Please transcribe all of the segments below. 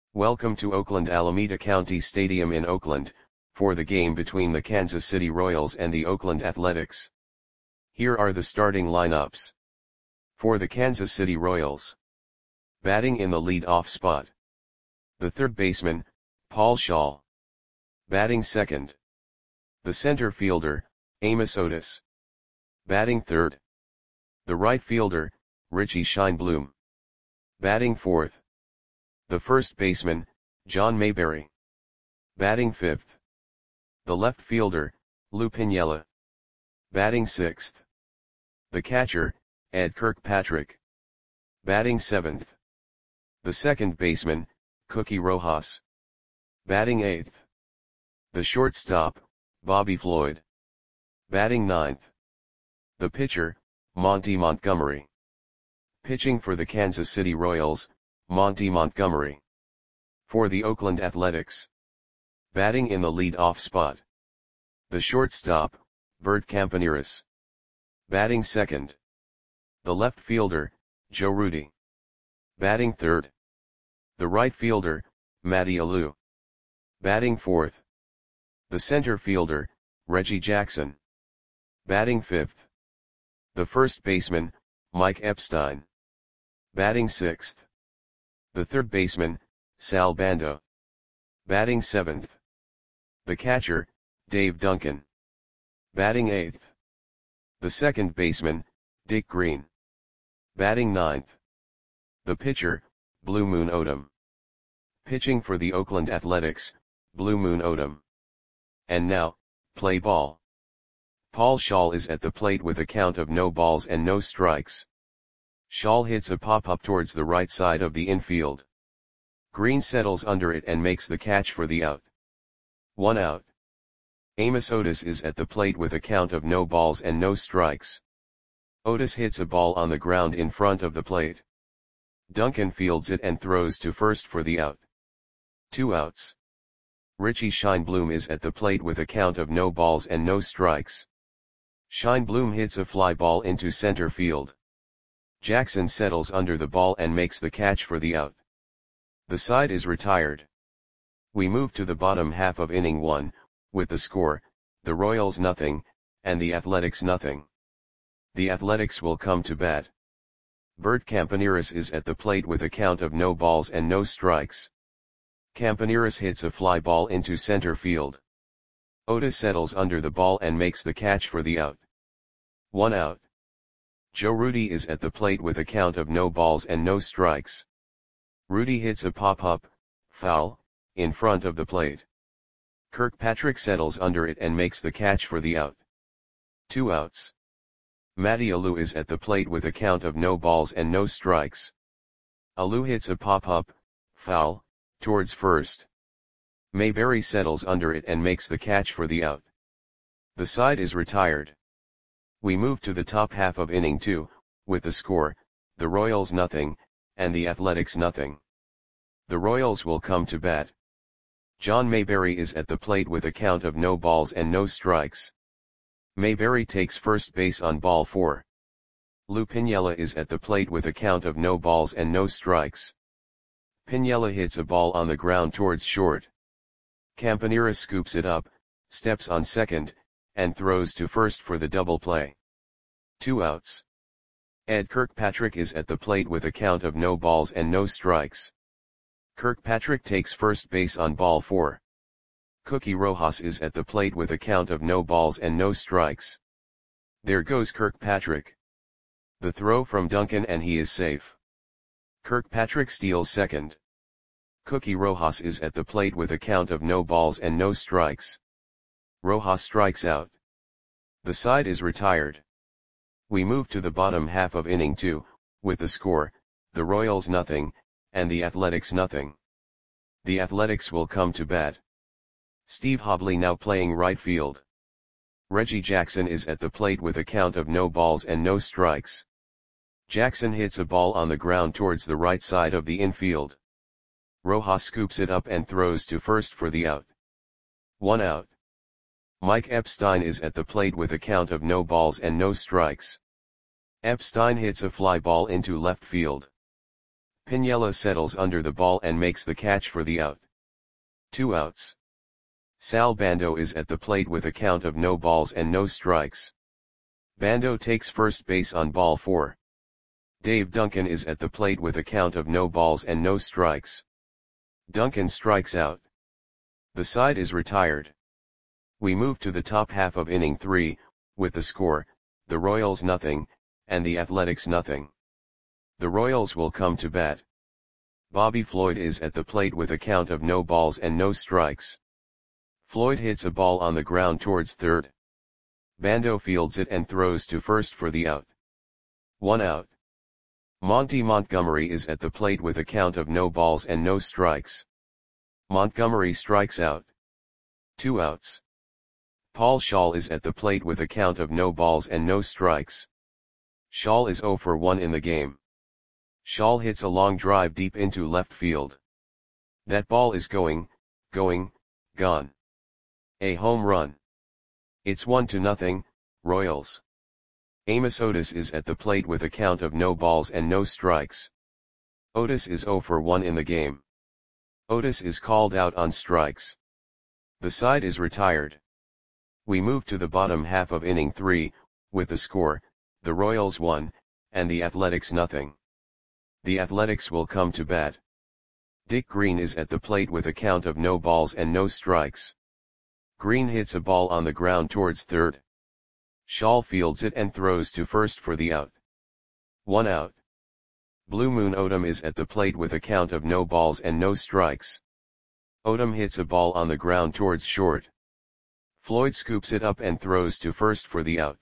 Welcome to Oakland Alameda County Stadium in Oakland, for the game between the Kansas City Royals and the Oakland Athletics. Here are the starting lineups. For the Kansas City Royals. Batting in the lead-off spot. The third baseman, Paul Schaal. Batting second. The center fielder, Amos Otis. Batting third. The right fielder, Richie Scheinblum. Batting fourth. The first baseman, John Mayberry. Batting fifth. The left fielder, Lou Piniella. Batting sixth. The catcher, Ed Kirkpatrick. Batting seventh. The second baseman, Cookie Rojas. Batting eighth. The shortstop, Bobby Floyd. Batting ninth. The pitcher, Monty Montgomery. Pitching for the Kansas City Royals, Monty Montgomery. For the Oakland Athletics. Batting in the lead-off spot. The shortstop, Bert Campaneris. Batting second. The left fielder, Joe Rudi. Batting third. The right fielder, Matty Alou. Batting fourth. The center fielder, Reggie Jackson. Batting fifth. The first baseman, Mike Epstein. Batting sixth. The third baseman, Sal Bando. Batting seventh. The catcher, Dave Duncan. Batting eighth. The second baseman, Dick Green. Batting ninth. The pitcher, Blue Moon Odom. Pitching for the Oakland Athletics, Blue Moon Odom. And now, play ball. Paul Schaal is at the plate with a count of no balls and no strikes. Schaal hits a pop-up towards the right side of the infield. Green settles under it and makes the catch for the out. 1 out. Amos Otis is at the plate with a count of no balls and no strikes. Otis hits a ball on the ground in front of the plate. Duncan fields it and throws to first for the out. 2 outs. Richie Scheinblum is at the plate with a count of no balls and no strikes. Scheinblum hits a fly ball into center field. Jackson settles under the ball and makes the catch for the out. The side is retired. We move to the bottom half of inning 1, with the score, the Royals nothing, and the Athletics nothing. The Athletics will come to bat. Bert Campaneris is at the plate with a count of no balls and no strikes. Campaneris hits a fly ball into center field. Otis settles under the ball and makes the catch for the out. 1 out. Joe Rudi is at the plate with a count of no balls and no strikes. Rudi hits a pop-up, foul, in front of the plate. Kirkpatrick settles under it and makes the catch for the out. 2 outs. Matty Alou is at the plate with a count of no balls and no strikes. Alou hits a pop-up, foul, towards first. Mayberry settles under it and makes the catch for the out. The side is retired. We move to the top half of inning 2, with the score, the Royals nothing, and the Athletics nothing. The Royals will come to bat. John Mayberry is at the plate with a count of no balls and no strikes. Mayberry takes first base on ball 4. Lou Piniella is at the plate with a count of no balls and no strikes. Piniella hits a ball on the ground towards short. Campaneris scoops it up, steps on second, and throws to first for the double play. 2 outs. Ed Kirkpatrick is at the plate with a count of no balls and no strikes. Kirkpatrick takes first base on ball 4. Cookie Rojas is at the plate with a count of no balls and no strikes. There goes Kirkpatrick. The throw from Duncan and he is safe. Kirkpatrick steals second. Cookie Rojas is at the plate with a count of no balls and no strikes. Rojas strikes out. The side is retired. We move to the bottom half of inning 2, with the score, the Royals nothing, and the Athletics nothing. The Athletics will come to bat. Steve Hobley now playing right field. Reggie Jackson is at the plate with a count of no balls and no strikes. Jackson hits a ball on the ground towards the right side of the infield. Rojas scoops it up and throws to first for the out. 1 out. Mike Epstein is at the plate with a count of no balls and no strikes. Epstein hits a fly ball into left field. Piniella settles under the ball and makes the catch for the out. 2 outs. Sal Bando is at the plate with a count of no balls and no strikes. Bando takes first base on ball 4. Dave Duncan is at the plate with a count of no balls and no strikes. Duncan strikes out. The side is retired. We move to the top half of inning 3, with the score, the Royals nothing, and the Athletics nothing. The Royals will come to bat. Bobby Floyd is at the plate with a count of no balls and no strikes. Floyd hits a ball on the ground towards third. Bando fields it and throws to first for the out. 1 out. Monty Montgomery is at the plate with a count of no balls and no strikes. Montgomery strikes out. 2 outs. Paul Shaw is at the plate with a count of no balls and no strikes. Shaw is 0 for 1 in the game. Shaw hits a long drive deep into left field. That ball is going, gone. A home run. It's 1-0, Royals. Amos Otis is at the plate with a count of no balls and no strikes. Otis is 0 for 1 in the game. Otis is called out on strikes. The side is retired. We move to the bottom half of inning 3, with the score, the Royals 1, and the Athletics nothing. The Athletics will come to bat. Dick Green is at the plate with a count of no balls and no strikes. Green hits a ball on the ground towards third. Shaw fields it and throws to first for the out. 1 out. Blue Moon Odom is at the plate with a count of no balls and no strikes. Odom hits a ball on the ground towards short. Floyd scoops it up and throws to first for the out.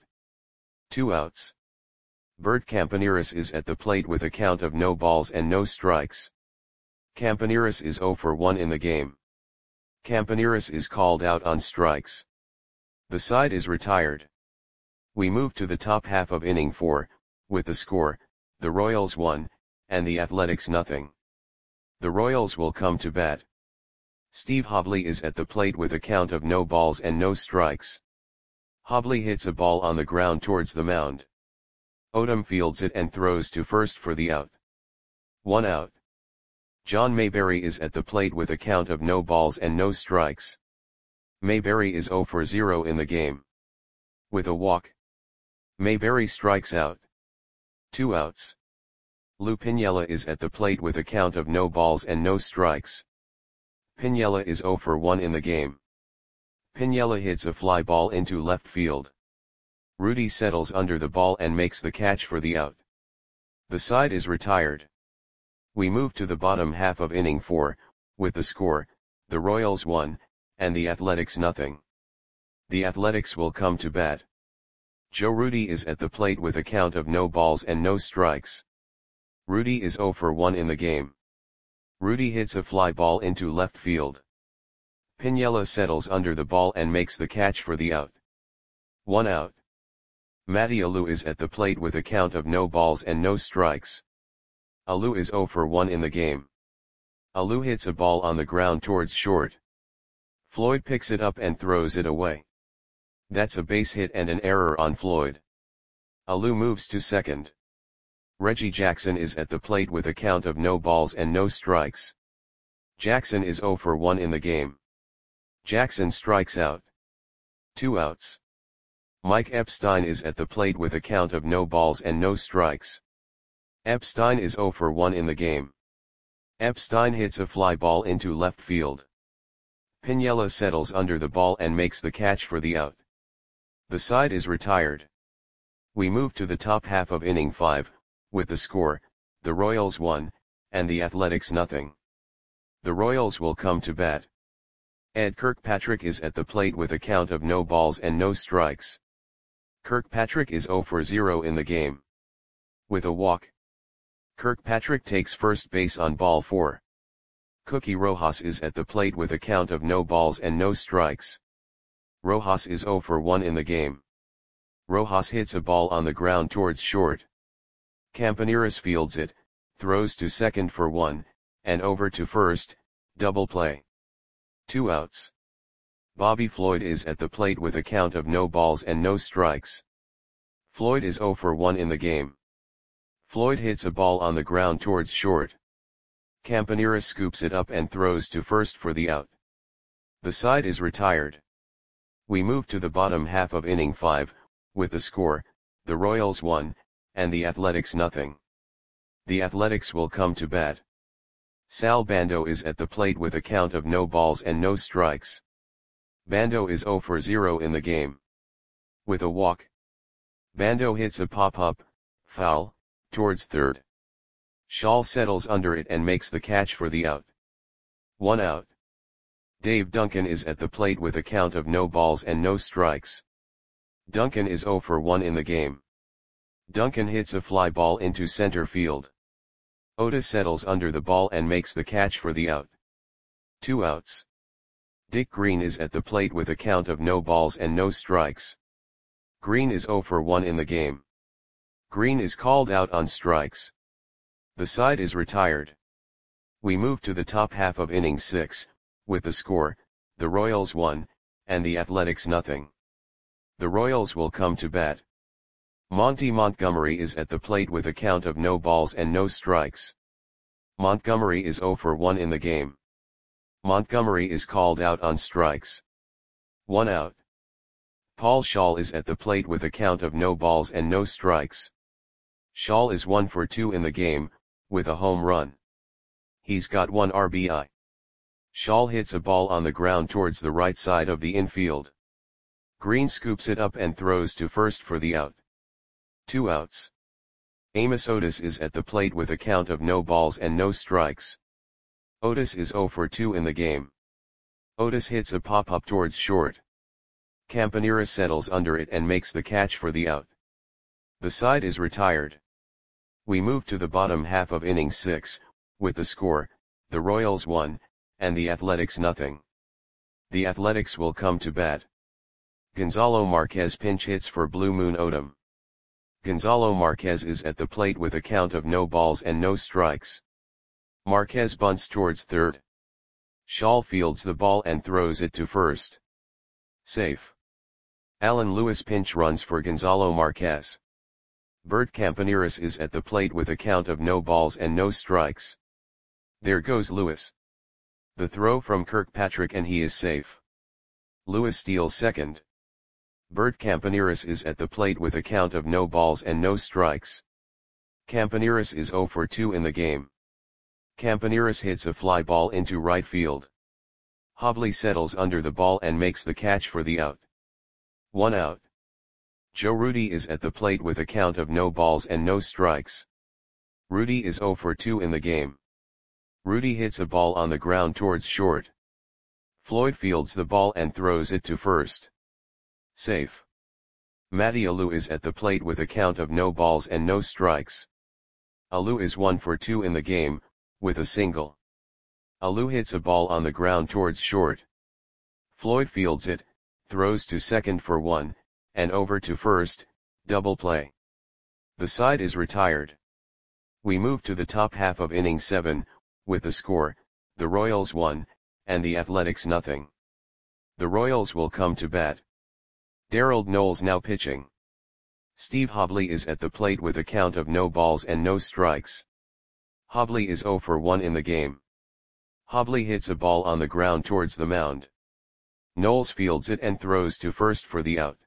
2 outs. Bert Campaneris is at the plate with a count of no balls and no strikes. Campaneris is 0 for 1 in the game. Campaneris is called out on strikes. The side is retired. We move to the top half of inning 4, with the score, the Royals 1, and the Athletics nothing. The Royals will come to bat. Steve Hobley is at the plate with a count of no balls and no strikes. Hobley hits a ball on the ground towards the mound. Odom fields it and throws to first for the out. 1 out. John Mayberry is at the plate with a count of no balls and no strikes. Mayberry is 0 for 0 in the game. With a walk, Mayberry strikes out. 2 outs. Lou Piniella is at the plate with a count of no balls and no strikes. Piniella is 0 for 1 in the game. Piniella hits a fly ball into left field. Rudy settles under the ball and makes the catch for the out. The side is retired. We move to the bottom half of inning 4, with the score, the Royals 1, and the Athletics nothing. The Athletics will come to bat. Joe Rudy is at the plate with a count of no balls and no strikes. Rudy is 0 for 1 in the game. Rudy hits a fly ball into left field. Piniella settles under the ball and makes the catch for the out. 1 out. Matty Alou is at the plate with a count of no balls and no strikes. Alou is 0 for 1 in the game. Alou hits a ball on the ground towards short. Floyd picks it up and throws it away. That's a base hit and an error on Floyd. Alou moves to second. Reggie Jackson is at the plate with a count of no balls and no strikes. Jackson is 0 for 1 in the game. Jackson strikes out. 2 outs. Mike Epstein is at the plate with a count of no balls and no strikes. Epstein is 0 for 1 in the game. Epstein hits a fly ball into left field. Piniella settles under the ball and makes the catch for the out. The side is retired. We move to the top half of inning 5, with the score, the Royals 1, and the Athletics nothing. The Royals will come to bat. Ed Kirkpatrick is at the plate with a count of no balls and no strikes. Kirkpatrick is 0 for 0 in the game. With a walk, Kirkpatrick takes first base on ball 4. Cookie Rojas is at the plate with a count of no balls and no strikes. Rojas is 0 for 1 in the game. Rojas hits a ball on the ground towards short. Campaneris fields it, throws to second for 1, and over to first, double play. 2 outs. Bobby Floyd is at the plate with a count of no balls and no strikes. Floyd is 0 for 1 in the game. Floyd hits a ball on the ground towards short. Campanera scoops it up and throws to first for the out. The side is retired. We move to the bottom half of inning 5, with the score, the Royals 1, and the Athletics nothing. The Athletics will come to bat. Sal Bando is at the plate with a count of no balls and no strikes. Bando is 0 for 0 in the game. With a walk, Bando hits a pop-up, foul, towards third. Shaw settles under it and makes the catch for the out. 1 out. Dave Duncan is at the plate with a count of no balls and no strikes. Duncan is 0 for 1 in the game. Duncan hits a fly ball into center field. Otis settles under the ball and makes the catch for the out. 2 outs. Dick Green is at the plate with a count of no balls and no strikes. Green is 0 for 1 in the game. Green is called out on strikes. The side is retired. We move to the top half of inning 6, with the score, the Royals 1, and the Athletics nothing. The Royals will come to bat. Monty Montgomery is at the plate with a count of no balls and no strikes. Montgomery is 0 for 1 in the game. Montgomery is called out on strikes. 1 out. Paul Shaw is at the plate with a count of no balls and no strikes. Shaw is 1 for 2 in the game, with a home run. He's got 1 RBI. Shaw hits a ball on the ground towards the right side of the infield. Green scoops it up and throws to first for the out. 2 outs. Amos Otis is at the plate with a count of no balls and no strikes. Otis is 0 for 2 in the game. Otis hits a pop-up towards short. Campanera settles under it and makes the catch for the out. The side is retired. We move to the bottom half of inning 6, with the score, the Royals 1, and the Athletics nothing. The Athletics will come to bat. Gonzalo Marquez pinch hits for Blue Moon Odom. Gonzalo Marquez is at the plate with a count of no balls and no strikes. Marquez bunts towards third. Shaw fields the ball and throws it to first. Safe. Alan Lewis pinch runs for Gonzalo Marquez. Bert Campaneris is at the plate with a count of no balls and no strikes. There goes Lewis. The throw from Kirkpatrick and he is safe. Lewis steals second. Bert Campaneris is at the plate with a count of no balls and no strikes. Campaneris is 0 for 2 in the game. Campaneris hits a fly ball into right field. Hobley settles under the ball and makes the catch for the out. 1 out. Joe Rudi is at the plate with a count of no balls and no strikes. Rudi is 0 for 2 in the game. Rudi hits a ball on the ground towards short. Floyd fields the ball and throws it to first. Safe. Matty Alou is at the plate with a count of no balls and no strikes. Alou is 1 for 2 in the game, with a single. Alou hits a ball on the ground towards short. Floyd fields it, throws to second for 1, and over to first, double play. The side is retired. We move to the top half of inning 7, with the score, the Royals 1, and the Athletics nothing. The Royals will come to bat. Darrell Knowles now pitching. Steve Hobley is at the plate with a count of no balls and no strikes. Hobley is 0 for 1 in the game. Hobley hits a ball on the ground towards the mound. Knowles fields it and throws to first for the out.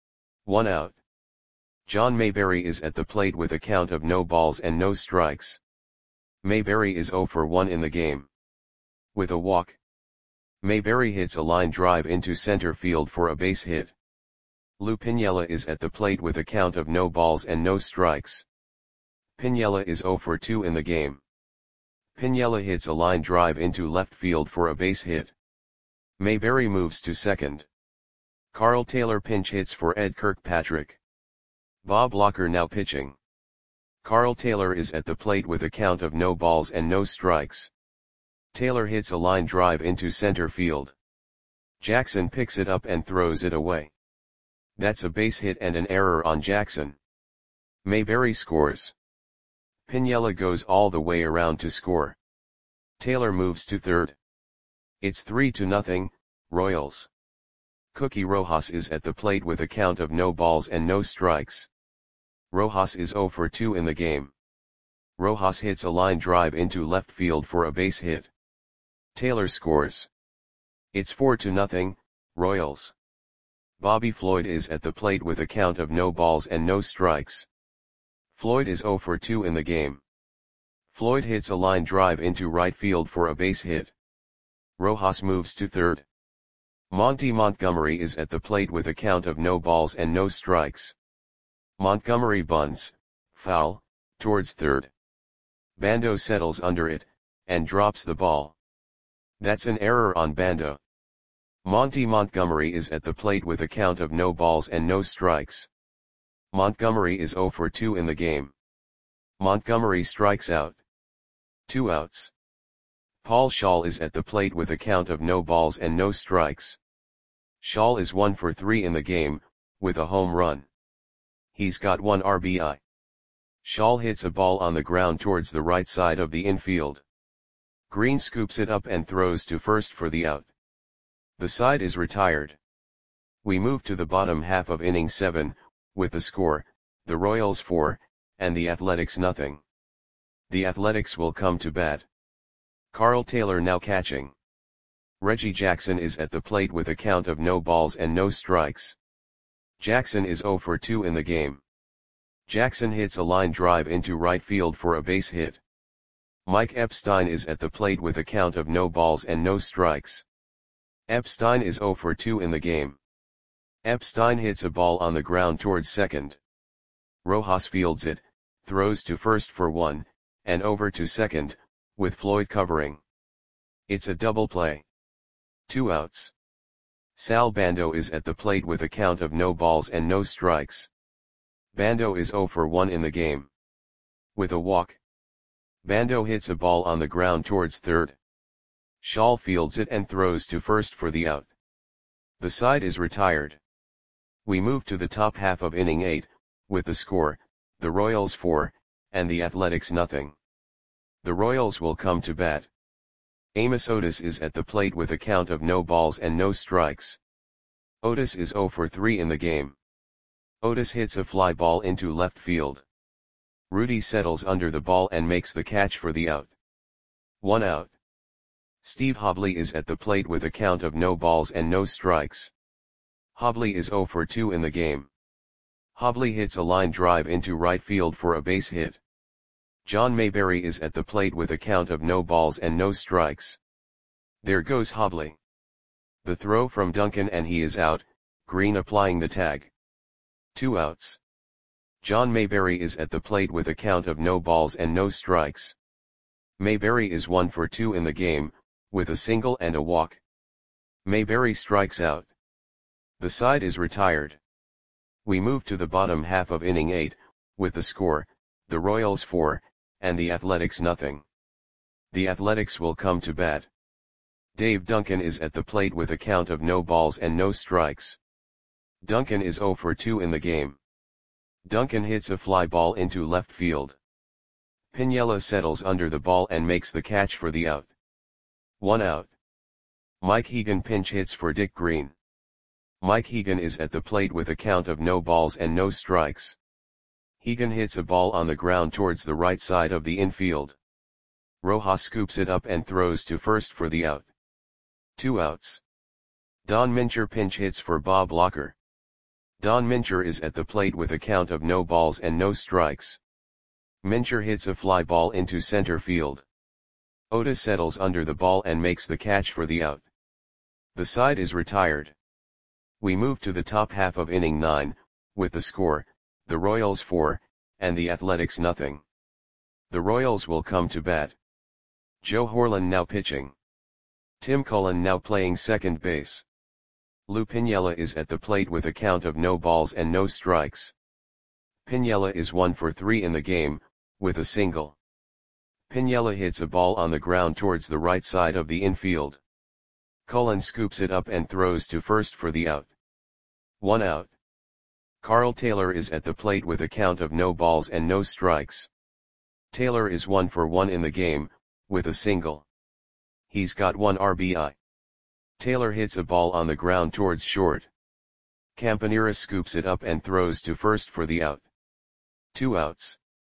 1 out. John Mayberry is at the plate with a count of no balls and no strikes. Mayberry is 0 for 1 in the game. With a walk, Mayberry hits a line drive into center field for a base hit. Lou Piniella is at the plate with a count of no balls and no strikes. Piniella is 0 for 2 in the game. Piniella hits a line drive into left field for a base hit. Mayberry moves to second. Carl Taylor pinch hits for Ed Kirkpatrick. Bob Locker now pitching. Carl Taylor is at the plate with a count of no balls and no strikes. Taylor hits a line drive into center field. Jackson picks it up and throws it away. That's a base hit and an error on Jackson. Mayberry scores. Piniella goes all the way around to score. Taylor moves to third. It's 3-0, Royals. Cookie Rojas is at the plate with a count of no balls and no strikes. Rojas is 0 for 2 in the game. Rojas hits a line drive into left field for a base hit. Taylor scores. It's 4-0, Royals. Bobby Floyd is at the plate with a count of no balls and no strikes. Floyd is 0 for 2 in the game. Floyd hits a line drive into right field for a base hit. Rojas moves to third. Monty Montgomery is at the plate with a count of no balls and no strikes. Montgomery bunts, foul, towards third. Bando settles under it, and drops the ball. That's an error on Bando. Monty Montgomery is at the plate with a count of no balls and no strikes. Montgomery is 0 for 2 in the game. Montgomery strikes out. 2 outs. Paul Schaal is at the plate with a count of no balls and no strikes. Schaal is 1 for 3 in the game, with a home run. He's got 1 RBI. Schaal hits a ball on the ground towards the right side of the infield. Green scoops it up and throws to first for the out. The side is retired. We move to the bottom half of inning 7, with the score, the Royals 4, and the Athletics nothing. The Athletics will come to bat. Carl Taylor now catching. Reggie Jackson is at the plate with a count of no balls and no strikes. Jackson is 0 for 2 in the game. Jackson hits a line drive into right field for a base hit. Mike Epstein is at the plate with a count of no balls and no strikes. Epstein is 0 for 2 in the game. Epstein hits a ball on the ground towards second. Rojas fields it, throws to first for 1, and over to second, with Floyd covering. It's a double play. 2 outs. Sal Bando is at the plate with a count of no balls and no strikes. Bando is 0 for 1 in the game. With a walk. Bando hits a ball on the ground towards third. Schaal fields it and throws to first for the out. The side is retired. We move to the top half of inning 8, with the score, the Royals 4, and the Athletics nothing. The Royals will come to bat. Amos Otis is at the plate with a count of no balls and no strikes. Otis is 0 for 3 in the game. Otis hits a fly ball into left field. Rudy settles under the ball and makes the catch for the out. 1 out. Steve Hobley is at the plate with a count of no balls and no strikes. Hobley is 0 for 2 in the game. Hobley hits a line drive into right field for a base hit. John Mayberry is at the plate with a count of no balls and no strikes. There goes Hobley. The throw from Duncan and he is out, Green applying the tag. 2 outs. John Mayberry is at the plate with a count of no balls and no strikes. Mayberry is 1 for 2 in the game, with a single and a walk. Mayberry strikes out. The side is retired. We move to the bottom half of inning 8, with the score, the Royals 4, and the Athletics nothing. The Athletics will come to bat. Dave Duncan is at the plate with a count of no balls and no strikes. Duncan is 0 for 2 in the game. Duncan hits a fly ball into left field. Piniella settles under the ball and makes the catch for the out. 1 out. Mike Hegan pinch hits for Dick Green. Mike Hegan is at the plate with a count of no balls and no strikes. Hegan hits a ball on the ground towards the right side of the infield. Rojas scoops it up and throws to first for the out. 2 outs. Don Mincher pinch hits for Bob Locker. Don Mincher is at the plate with a count of no balls and no strikes. Mincher hits a fly ball into center field. Otis settles under the ball and makes the catch for the out. The side is retired. We move to the top half of inning 9, with the score, the Royals 4, and the Athletics nothing. The Royals will come to bat. Joe Horlan now pitching. Tim Cullen now playing second base. Lou Piniella is at the plate with a count of no balls and no strikes. Piniella is 1 for 3 in the game, with a single. Piniella hits a ball on the ground towards the right side of the infield. Cullen scoops it up and throws to first for the out. 1 out. Carl Taylor is at the plate with a count of no balls and no strikes. Taylor is 1 for 1 in the game, with a single. He's got 1 RBI. Taylor hits a ball on the ground towards short. Campanera scoops it up and throws to first for the out. 2 outs.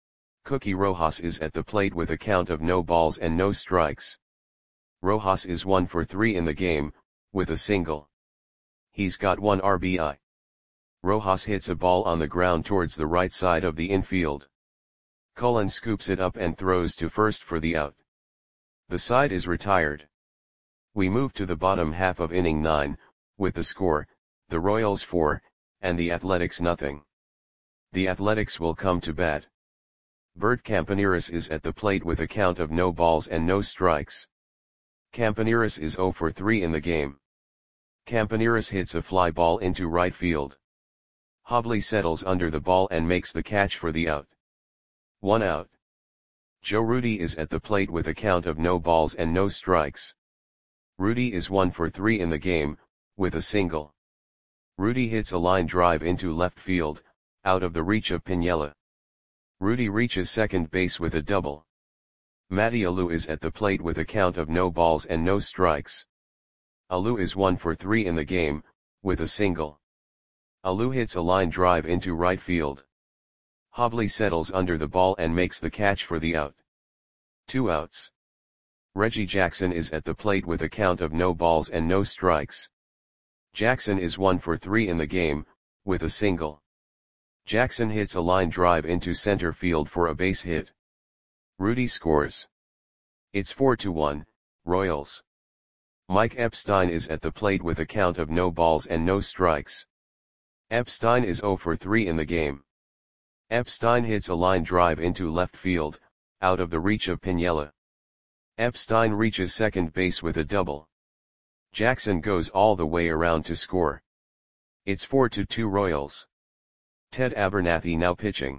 Cookie Rojas is at the plate with a count of no balls and no strikes. Rojas is 1 for 3 in the game, with a single. He's got 1 RBI. Rojas hits a ball on the ground towards the right side of the infield. Cullen scoops it up and throws to first for the out. The side is retired. We move to the bottom half of inning 9, with the score, the Royals 4, and the Athletics nothing. The Athletics will come to bat. Bert Campaneris is at the plate with a count of no balls and no strikes. Campaneris is 0 for 3 in the game. Campaneris hits a fly ball into right field. Hobley settles under the ball and makes the catch for the out. 1 out. Joe Rudi is at the plate with a count of no balls and no strikes. Rudi is 1 for 3 in the game, with a single. Rudi hits a line drive into left field, out of the reach of Piniella. Rudi reaches second base with a double. Matty Alou is at the plate with a count of no balls and no strikes. Alou is 1 for 3 in the game, with a single. Alou hits a line drive into right field. Hobley settles under the ball and makes the catch for the out. 2 outs. Reggie Jackson is at the plate with a count of no balls and no strikes. Jackson is 1 for 3 in the game, with a single. Jackson hits a line drive into center field for a base hit. Rudi scores. It's 4-1, Royals. Mike Epstein is at the plate with a count of no balls and no strikes. Epstein is 0 for 3 in the game. Epstein hits a line drive into left field, out of the reach of Piniella. Epstein reaches second base with a double. Jackson goes all the way around to score. It's 4-2 Royals. Ted Abernathy now pitching.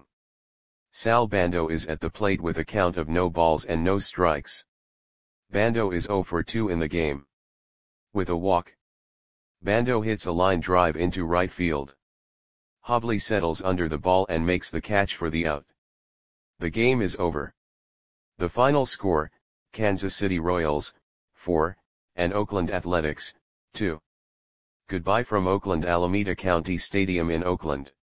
Sal Bando is at the plate with a count of no balls and no strikes. Bando is 0 for 2 in the game. With a walk. Bando hits a line drive into right field. Hobley settles under the ball and makes the catch for the out. The game is over. The final score, Kansas City Royals, 4, and Oakland Athletics, 2. Goodbye from Oakland Alameda County Stadium in Oakland.